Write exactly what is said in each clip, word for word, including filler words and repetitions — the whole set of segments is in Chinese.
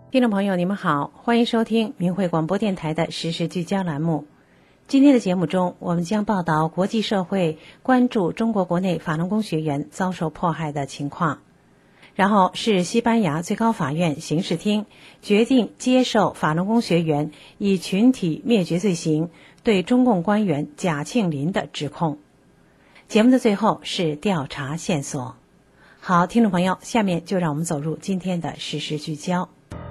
听众朋友，你们好，欢迎收听明慧广播电台的时事聚焦栏目。今天的节目中，我们将报道国际社会关注中国国内法轮功学员遭受迫害的情况。然后是西班牙最高法院刑事厅决定接受法轮功学员以群体灭绝罪行对中共官员贾庆林的指控。节目的最后是调查线索。好，听众朋友，下面就让我们走入今天的时事聚焦。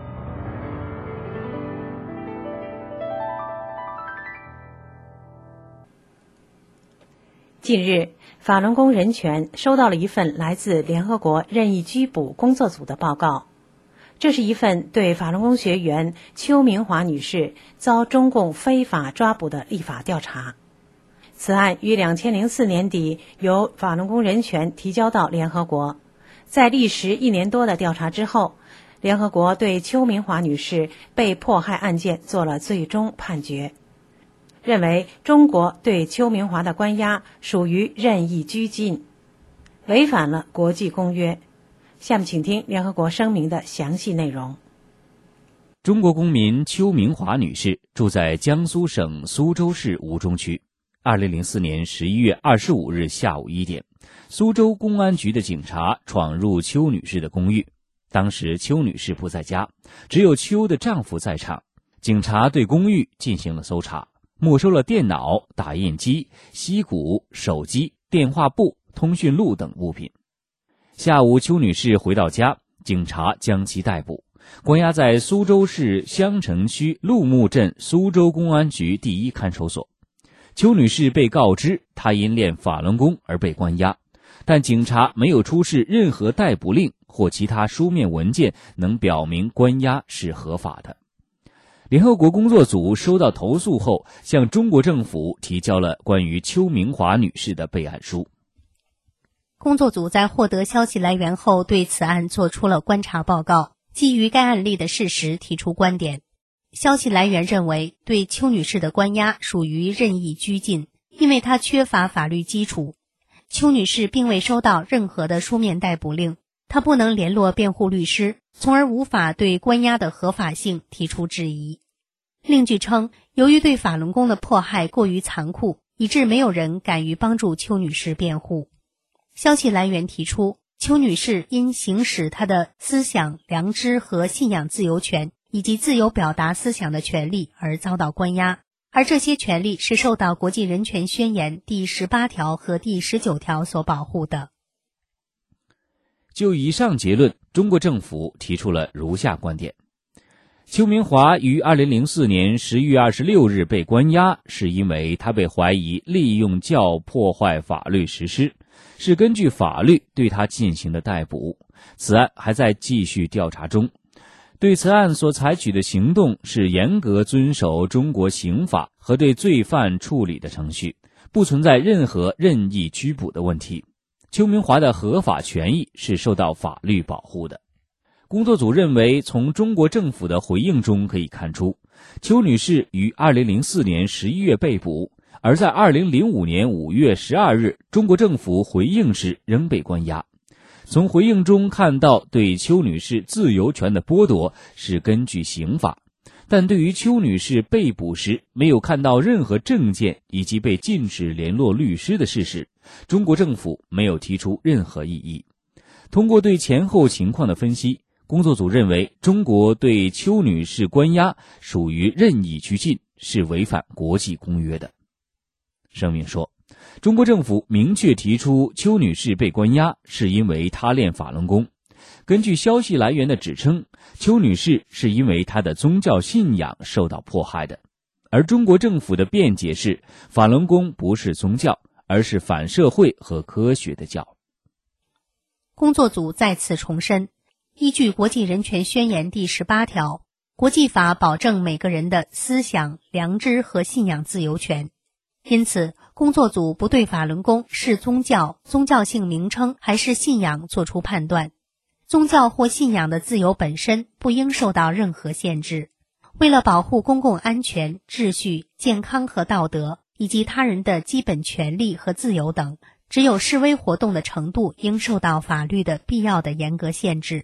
近日，法轮功人权收到了一份来自联合国任意拘捕工作组的报告。这是一份对法轮功学员邱明华女士遭中共非法抓捕的立法调查。此案于二零零四年底由法轮功人权提交到联合国。在历时一年多的调查之后，联合国对邱明华女士被迫害案件做了最终判决，认为中国对邱明华的关押属于任意拘禁，违反了国际公约。下面请听联合国声明的详细内容。 中国公民邱明华女士住在江苏省苏州市吴中区。二零零四年十一月二十五日下午一点，苏州公安局的警察闯入邱女士的公寓。当时邱女士不在家，只有邱的丈夫在场。警察对公寓进行了搜查，没收了电脑、打印机、吸骨、手机、电话簿、通讯录等物品。下午邱女士回到家，警察将其逮捕，关押在苏州市襄城区陆木镇苏州公安局第一看守所。邱女士被告知她因练法轮功而被关押，但警察没有出示任何逮捕令或其他书面文件能表明关押是合法的。联合国工作组收到投诉后，向中国政府提交了关于邱明华女士的备案书。 工作组在获得消息来源后，对此案做出了观察报告，基于该案例的事实提出观点。消息来源认为，对邱女士的关押属于任意拘禁，因为她缺乏法律基础。邱女士并未收到任何的书面逮捕令，她不能联络辩护律师，从而无法对关押的合法性提出质疑。另据称，由于对法轮功的迫害过于残酷，以致没有人敢于帮助邱女士辩护。消息来源提出，邱女士因行使她的思想、良知和信仰自由权以及自由表达思想的权利而遭到关押，而这些权利是受到国际人权宣言第十八条和第十九条所保护的。 就以上结论，中国政府提出了如下观点：邱明华于二零零四年十一月二十六日被关押，是因为他被怀疑利用教破坏法律实施，是根据法律对他进行的逮捕。此案还在继续调查中。对此案所采取的行动是严格遵守中国刑法和对罪犯处理的程序，不存在任何任意拘捕的问题。邱明华的合法权益是受到法律保护的。工作组认为，从中国政府的回应中可以看出，邱女士于二零零四年十一月被捕，而在二零零五年五月十二日，中国政府回应时仍被关押。从回应中看到，对邱女士自由权的剥夺是根据刑法，但对于邱女士被捕时没有看到任何证件以及被禁止联络律师的事实，中国政府没有提出任何异议。通过对前后情况的分析，工作组认为中国对邱女士关押属于任意拘禁，是违反国际公约的。声明说，中国政府明确提出邱女士被关押是因为她练法轮功。根据消息来源的指称，邱女士是因为她的宗教信仰受到迫害的，而中国政府的辩解是法轮功不是宗教，而是反社会和科学的教。 工作组再次重申，依据国际人权宣言第十八条，国际法保证每个人的思想、良知和信仰自由权。因此，工作组不对法轮功是宗教、宗教性名称还是信仰作出判断。宗教或信仰的自由本身不应受到任何限制。为了保护公共安全、秩序、健康和道德，以及他人的基本权利和自由等，只有示威活动的程度应受到法律的必要的严格限制。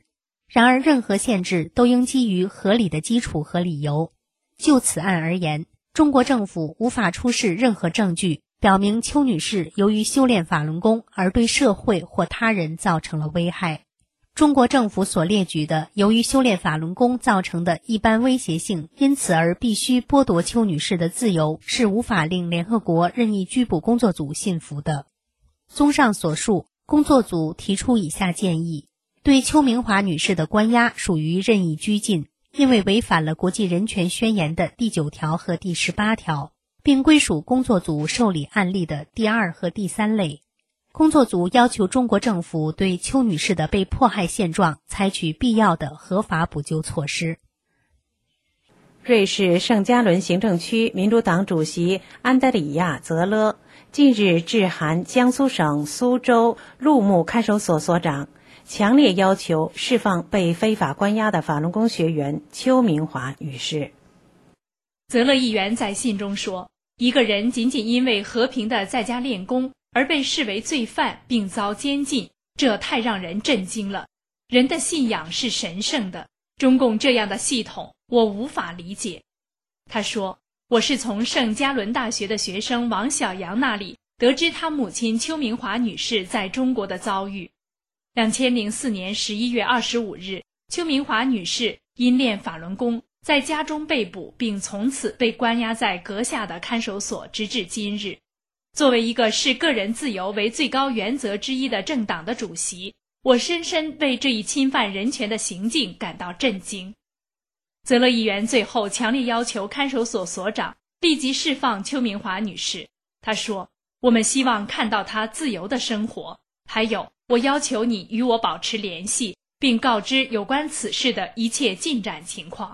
然而任何限制都应基于合理的基础和理由。就此案而言，中国政府无法出示任何证据表明邱女士由于修炼法轮功而对社会或他人造成了危害。中国政府所列举的由于修炼法轮功造成的一般威胁性，因此而必须剥夺邱女士的自由，是无法令联合国任意拘捕工作组信服的。综上所述，工作组提出以下建议：对邱明华女士的关押属于任意拘禁，因为违反了国际人权宣言的第九条和第十八条，并归属工作组受理案例的第二和第三类。工作组要求中国政府对邱女士的被迫害现状采取必要的合法补救措施。 瑞士圣加仑行政区民主党主席安德里亚·泽勒近日致函江苏省苏州陆牧看守所所长，强烈要求释放被非法关押的法轮功学员邱明华女士。 泽勒议员在信中说，一个人仅仅因为和平的在家练功而被视为罪犯并遭监禁，这太让人震惊了。人的信仰是神圣的，中共这样的系统我无法理解。他说，我是从圣加仑大学的学生王小阳那里得知他母亲邱明华女士在中国的遭遇。二零零四年十一月二十五日，邱明华女士因练法轮功在家中被捕，并从此被关押在阁下的看守所，直至今日。作为一个视个人自由为最高原则之一的政党的主席，我深深为这一侵犯人权的行径感到震惊。泽勒议员最后强烈要求看守所所长立即释放邱明华女士。他说，我们希望看到她自由的生活，还有，我要求你与我保持联系，并告知有关此事的一切进展情况。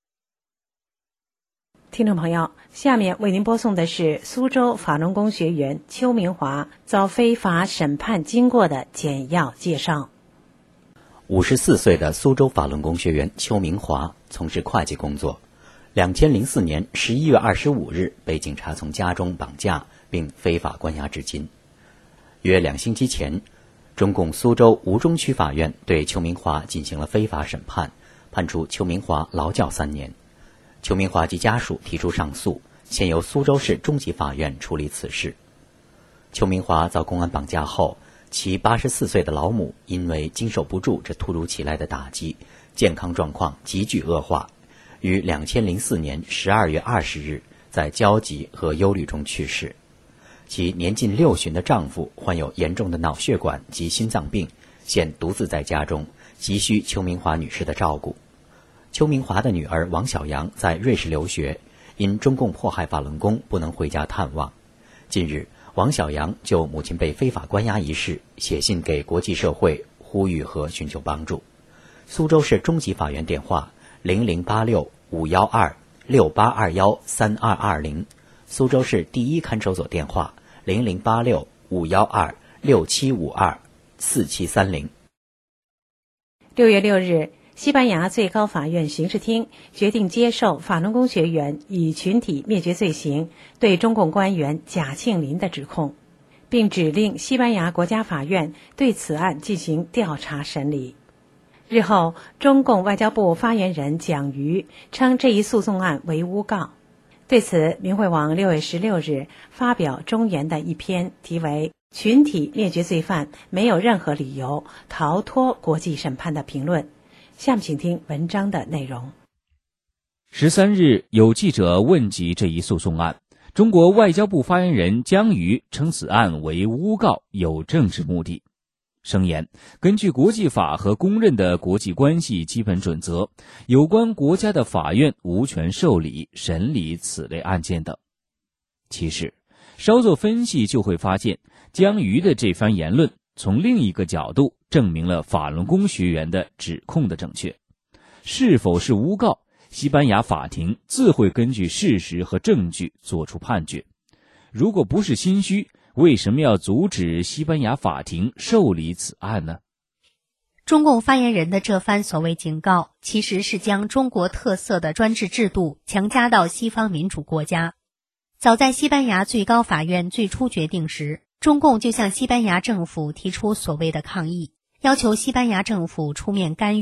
听众朋友，下面为您播送的是苏州法轮功学员邱明华遭非法审判经过的简要介绍。 五十四岁的苏州法轮功学员邱明华从事会计工作。二零零四年十一月二十五日被警察从家中绑架并非法关押至今。约两星期前，中共苏州吴中区法院对邱明华进行了非法审判，判处邱明华劳教三年。邱明华及家属提出上诉，现由苏州市中级法院处理此事。邱明华遭公安绑架后，其八十四岁的老母因为经受不住这突如其来的打击，健康状况急剧恶化，于二零零四年十二月二十日在焦急和忧虑中去世。其年近六旬的丈夫患有严重的脑血管及心脏病，现独自在家中，急需邱明华女士的照顾。邱明华的女儿王小阳在瑞士留学，因中共迫害法轮功不能回家探望。近日，王小阳就母亲被非法关押一事写信给国际社会，呼吁和寻求帮助。苏州市中级法院电话零零八六五幺二六八二幺三二二零，苏州市第一看守所电话零零八六五幺二六七五二四七三零。 六月六日，西班牙最高法院刑事厅决定接受法轮功学员以群体灭绝罪行对中共官员贾庆林的指控，并指令西班牙国家法院对此案进行调查审理。日后，中共外交部发言人蒋瑜称这一诉讼案为诬告。对此，明慧网六月十六日发表中研的一篇题为《群体灭绝罪犯没有任何理由逃脱国际审判》的评论。下面请听文章的内容。 十三日，有记者问及这一诉讼案，中国外交部发言人姜瑜称此案为诬告，有政治目的。声言，根据国际法和公认的国际关系基本准则，有关国家的法院无权受理、审理此类案件等。其实，稍作分析就会发现，姜瑜的这番言论从另一个角度证明了法轮功学员的指控的正确。是否是诬告，西班牙法庭自会根据事实和证据作出判决。如果不是心虚，为什么要阻止西班牙法庭受理此案呢？ 中共发言人的这番所谓警告，其实是将中国特色的专制制度强加到西方民主国家。早在西班牙最高法院最初决定时，中共就向西班牙政府提出所谓的抗议，要求西班牙政府出面干预，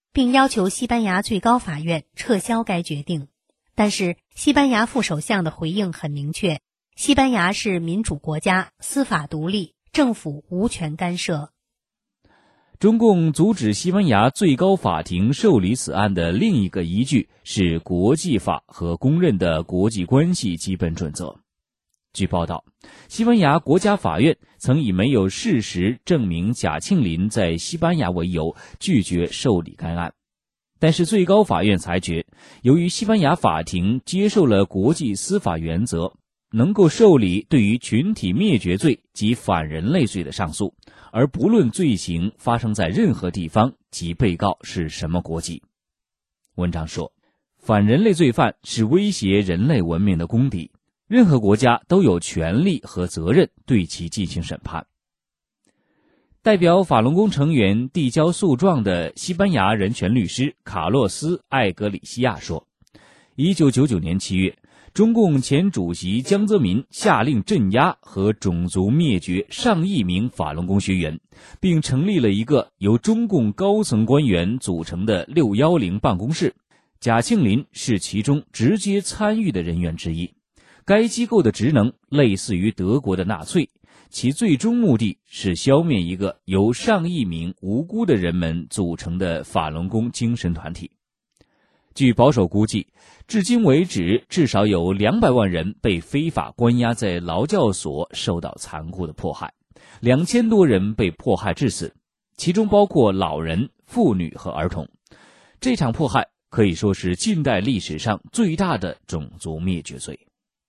并要求西班牙最高法院撤销该决定。但是西班牙副首相的回应很明确，西班牙是民主国家，司法独立，政府无权干涉。 中共阻止西班牙最高法庭受理此案的另一个依据是国际法和公认的国际关系基本准则。据报道，西班牙国家法院曾以没有事实证明贾庆林在西班牙为由拒绝受理该案，但是最高法院裁决，由于西班牙法庭接受了国际司法原则，能够受理对于群体灭绝罪及反人类罪的上诉，而不论罪行发生在任何地方及被告是什么国籍。文章说，反人类罪犯是威胁人类文明的公敌，任何国家都有权利和责任对其进行审判。代表法轮功成员递交诉状的西班牙人权律师卡洛斯·艾格里西亚说，一九九九年七月，中共前主席江泽民下令镇压和种族灭绝上亿名法轮功学员，并成立了一个由中共高层官员组成的六一零办公室，贾庆林是其中直接参与的人员之一。该机构的职能类似于德国的纳粹，其最终目的是消灭一个由上亿名无辜的人们组成的法轮功精神团体。据保守估计，至今为止至少有两百万人被非法关押在劳教所受到残酷的迫害，两千多人被迫害致死，其中包括老人、妇女和儿童。这场迫害可以说是近代历史上最大的种族灭绝罪。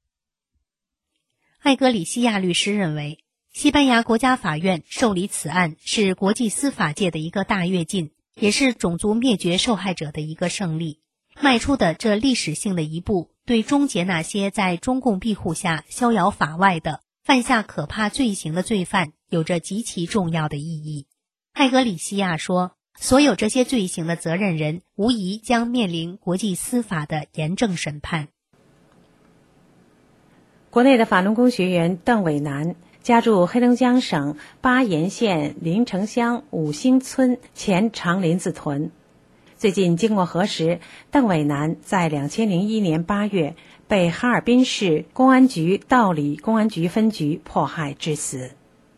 艾格里西亚律师认为，西班牙国家法院受理此案是国际司法界的一个大跃进，也是种族灭绝受害者的一个胜利。迈出的这历史性的一步，对终结那些在中共庇护下逍遥法外的、犯下可怕罪行的罪犯，有着极其重要的意义。艾格里西亚说，所有这些罪行的责任人无疑将面临国际司法的严正审判。 国内的法轮功学员邓伟南家住黑龙江省巴彦县临城乡五星村前长林子屯。最近经过核实，邓伟南在两千零一年八月被哈尔滨市公安局道里公安局分局迫害致死。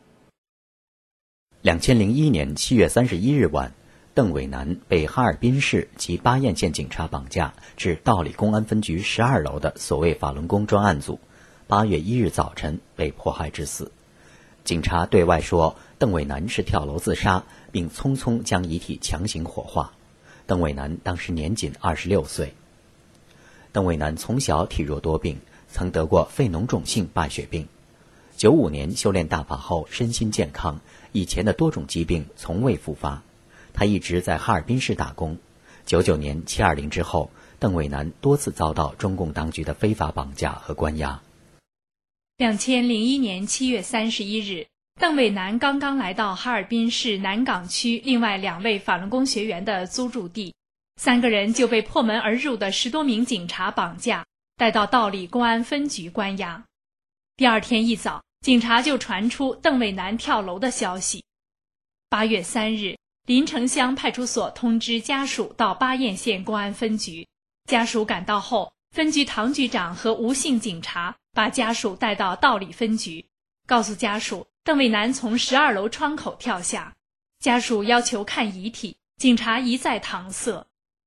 两千零一年七月三十一日晚，邓伟南被哈尔滨市及巴彦县警察绑架至道里公安分局十二楼的所谓法轮功专案组，八月一日早晨被迫害致死。警察对外说邓伟南是跳楼自杀，并匆匆将遗体强行火化。邓伟南当时年仅二十六岁。邓伟南从小体弱多病，曾得过肺脓肿性败血病。九五年修炼大法后身心健康，以前的多种疾病从未复发。他一直在哈尔滨市打工。九九年七二零之后，邓伟南多次遭到中共当局的非法绑架和关押。 两千零一年七月三十一日，邓伟南刚刚来到哈尔滨市南岗区另外两位法轮功学员的租住地，三个人就被破门而入的十多名警察绑架，带到道里公安分局关押。第二天一早，警察就传出邓伟南跳楼的消息。八月三日，临城乡派出所通知家属到巴彦县公安分局，家属赶到后，分局唐局长和吴姓警察把家属带到道里分局，告诉家属邓伟南从十二楼窗口跳下，家属要求看遗体，警察一再搪塞。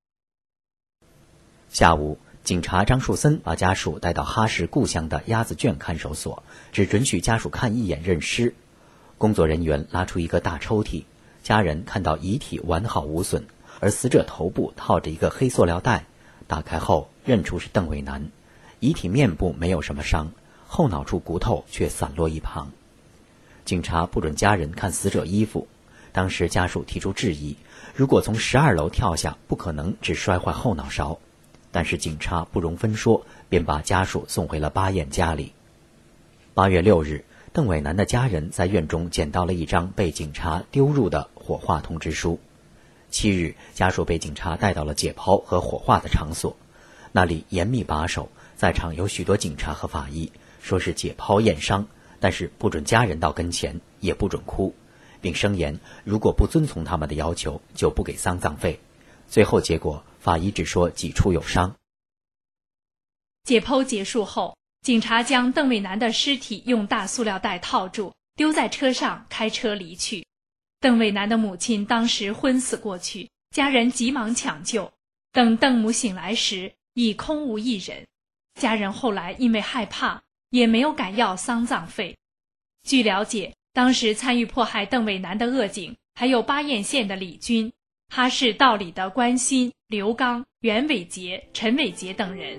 下午，警察张树森把家属带到哈市故乡的鸭子圈看守所，只准许家属看一眼认尸。工作人员拉出一个大抽屉，家人看到遗体完好无损，而死者头部套着一个黑塑料袋，打开后认出是邓伟南。遗体面部没有什么伤，后脑处骨头却散落一旁。警察不准家人看死者衣服，当时家属提出质疑，如果从十二楼跳下，不可能只摔坏后脑勺。但是警察不容分说，便把家属送回了巴彦家里。八月六日，邓伟南的家人在院中捡到了一张被警察丢入的火化通知书。七日，家属被警察带到了解剖和火化的场所，那里严密把守，在场有许多警察和法医，说是解剖验伤，但是不准家人到跟前，也不准哭，并声言如果不遵从他们的要求，就不给丧葬费。 最后结果，法医只说几处有伤。 解剖结束后，警察将邓卫南的尸体用大塑料袋套住，丢在车上，开车离去。邓卫南的母亲当时昏死过去，家人急忙抢救。等邓母醒来时，已空无一人。家人后来因为害怕，也没有敢要丧葬费。据了解，当时参与迫害邓卫南的恶警还有巴彦县的李军、哈市道里的关新、刘刚、袁伟杰、陈伟杰等人。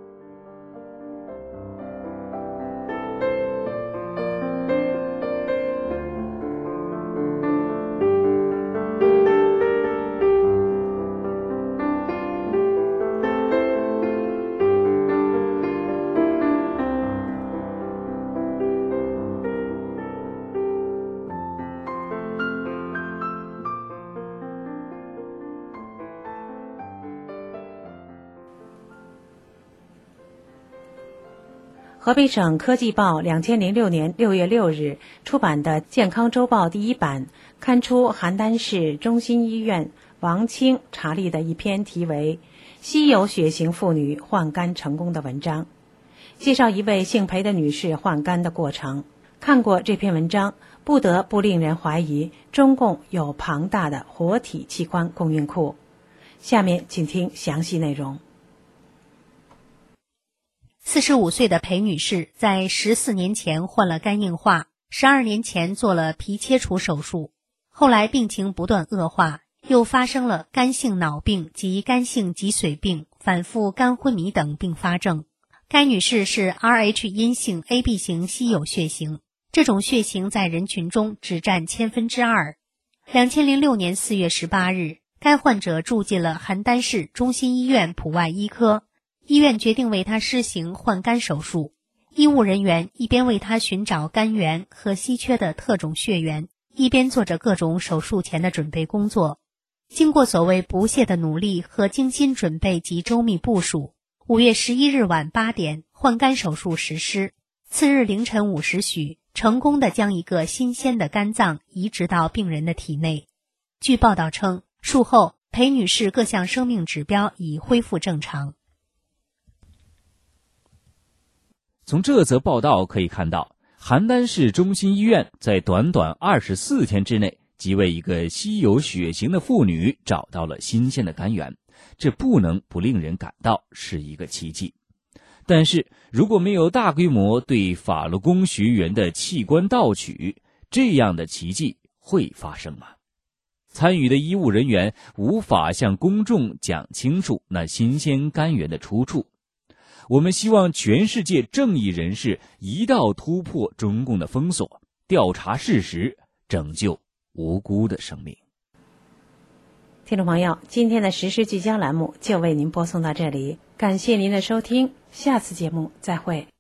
河北省科技报两千零六年六月六日出版的《健康周报》第一版刊出邯郸市中心医院王清、查理的一篇题为《稀有血型妇女换肝成功》的文章，介绍一位姓裴的女士换肝的过程。看过这篇文章，不得不令人怀疑中共有庞大的活体器官供应库。下面请听详细内容。 四十五岁的裴女士在十四年前患了肝硬化，十二年前做了皮切除手术，后来病情不断恶化，又发生了肝性脑病及肝性脊髓病、反复肝昏迷等并发症。该女士是 R H 阴性 A B 型稀有血型，这种血型在人群中只占千分之二。两千零六年四月十八日，该患者住进了邯郸市中心医院普外医科。医院决定为他施行换肝手术，医务人员一边为他寻找肝源和稀缺的特种血源，一边做着各种手术前的准备工作。经过所谓不懈的努力和精心准备及周密部署，五月十一日晚八点，换肝手术实施。次日凌晨五时许，成功地将一个新鲜的肝脏移植到病人的体内。据报道称，术后裴女士各项生命指标已恢复正常。 从这则报道可以看到，邯郸市中心医院在短短二十四天之内，即为一个稀有血型的妇女找到了新鲜的肝源，这不能不令人感到是一个奇迹。但是，如果没有大规模对法轮功学员的器官盗取，这样的奇迹会发生吗？参与的医务人员无法向公众讲清楚那新鲜肝源的出处。我们希望全世界正义人士一道突破中共的封锁，调查事实，拯救无辜的生命。 听众朋友，今天的时事聚焦栏目就为您播送到这里，感谢您的收听，下次节目再会。